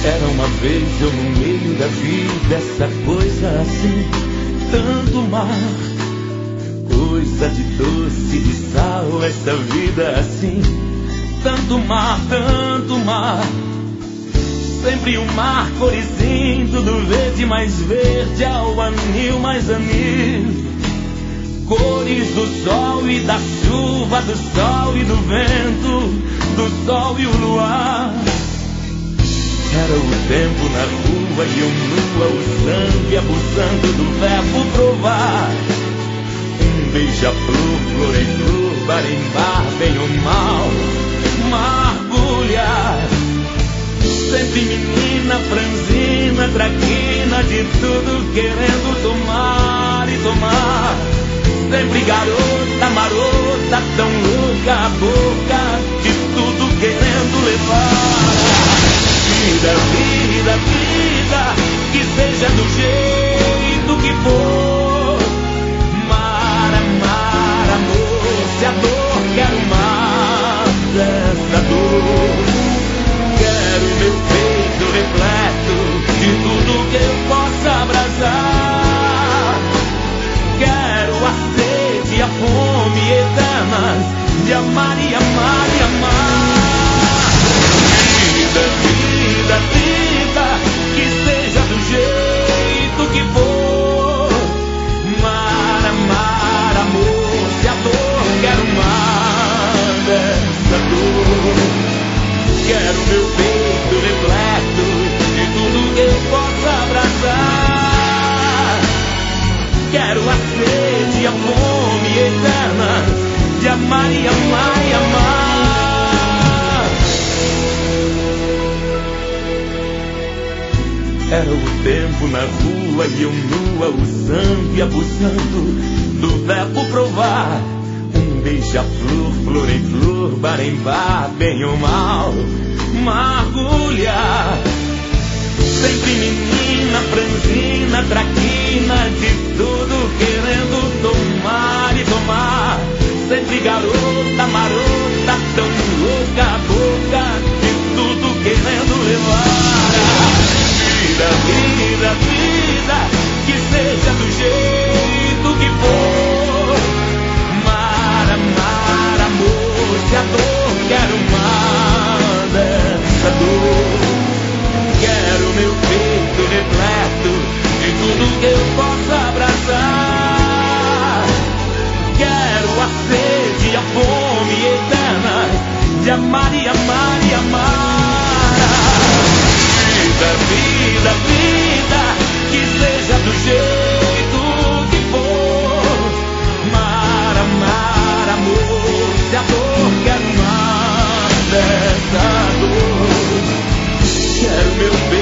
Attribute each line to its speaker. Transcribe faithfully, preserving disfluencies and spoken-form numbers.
Speaker 1: Era uma vez eu no meio da vida, essa coisa assim, tanto mar, coisa de doce, de sal, essa vida assim, tanto mar, tanto mar. Sempre o mar corizinho, tudo verde mais verde, ao anil mais anil. Cores do sol e da chuva, do sol e do vento, do sol e o luar. Era o tempo na rua e eu nua, usando e abusando do verbo provar. Um beija-flor, flor em flor, bar em bar, bem ou mal, mergulhar. Sempre menina, franzina, traquina, de tudo querendo tomar e tomar. Sempre garota, marota, tão louca a boca, de tudo querendo levar. Vida, vida, vida, que seja do jeito que for. Mar, amar, amor, se a dor quero mais dessa dor. Quero meu peito repleto de tudo que eu possa abraçar. Quero a sede e a fome eternas de amar e amar e amar. Vida, vida, vida, que seja do jeito que for. Mar, amar, amor, se a dor quero mais dessa dor. Quero meu peito repleto de tudo que eu possa abraçar. Quero a sede e a fome eterna de amar e amar e amar. Era o tempo na rua e eu nua, usando e abusando do verbo provar. Um beija-flor, flor em flor, bar em bar, bem ou mal, mergulhar. Sempre menina, franzina, traquina, de tudo querendo tomar e tomar. Sempre garota, marota, tão louca a boca, de tudo querendo levar. Vida, vida, vida, que seja do jeito que for. Mar, amar, amor, se a dor quero mais dessa dor. Quero meu peito repleto de tudo que eu possa abraçar. Quero a sede e a fome eterna de amar e amar e amar. Vida, vida, vida, que seja do jeito que for. Mar, amar, amor, se a dor quero mais dessa dor. Quero meu